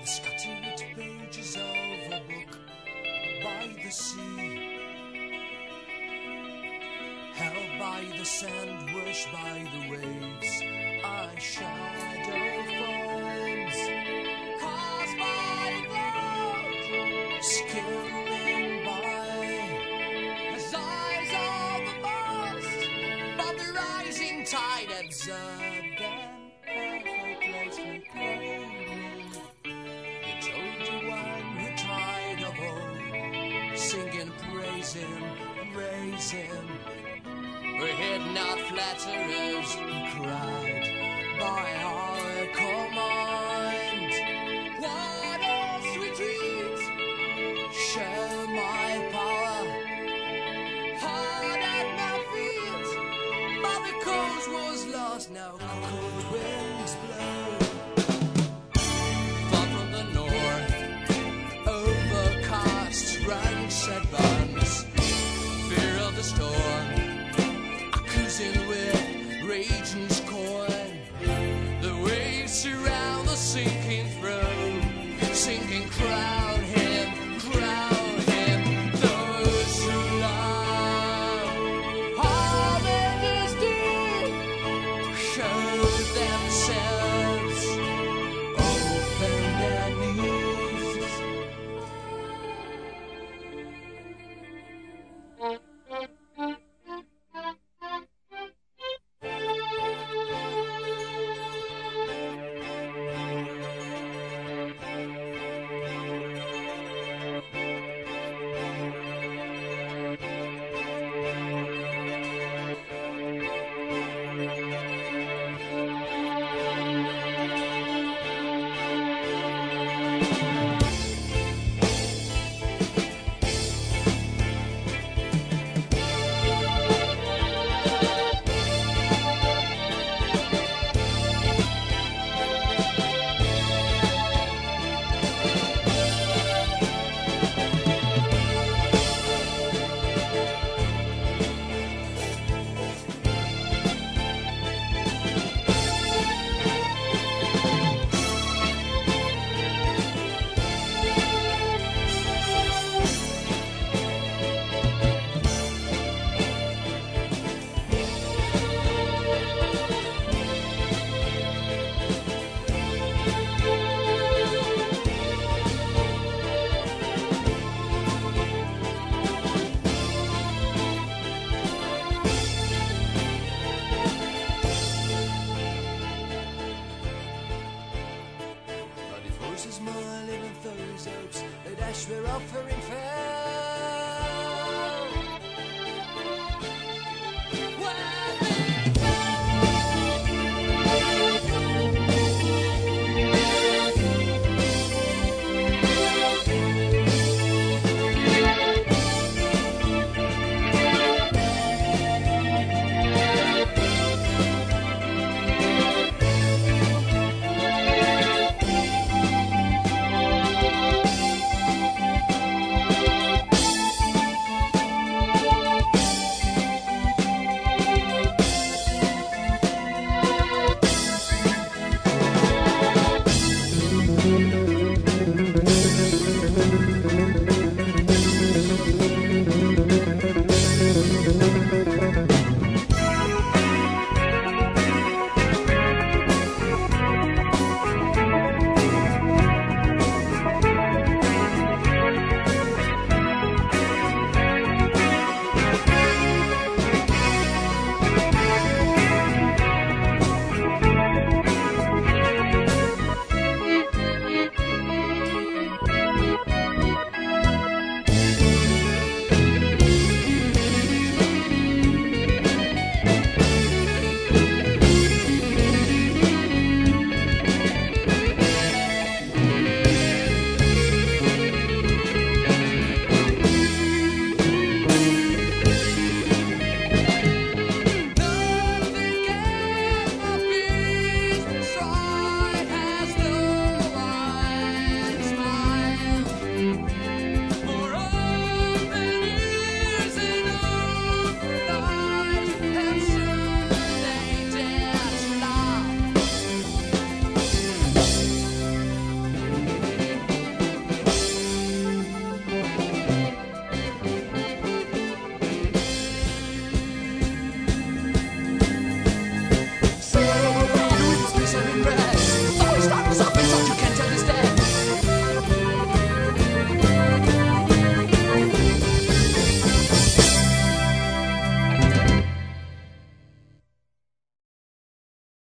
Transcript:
the scattered pages of a book by the sea, held by the sand, washed by the waves, our shadow forms, caused by clouds, skimming by, as eyes of the past, but the rising tide observed them effortlessly claiming. They told the one who tried of old, singing, praise him, praise him. We hid not flatterers, he cried, by our command. What else retreat? Share my power, hard at my feet, but the cause was lost, now cold winds blow. Far from the north, overcast, ranks advance, fear of the storm, accusing with rage and scorn. The waves surround the sinking throne, sinking, crown him, crown him. Those who love harvest deep show themselves, open their knees. But if horses more live in those hopes, they dash their offering fair.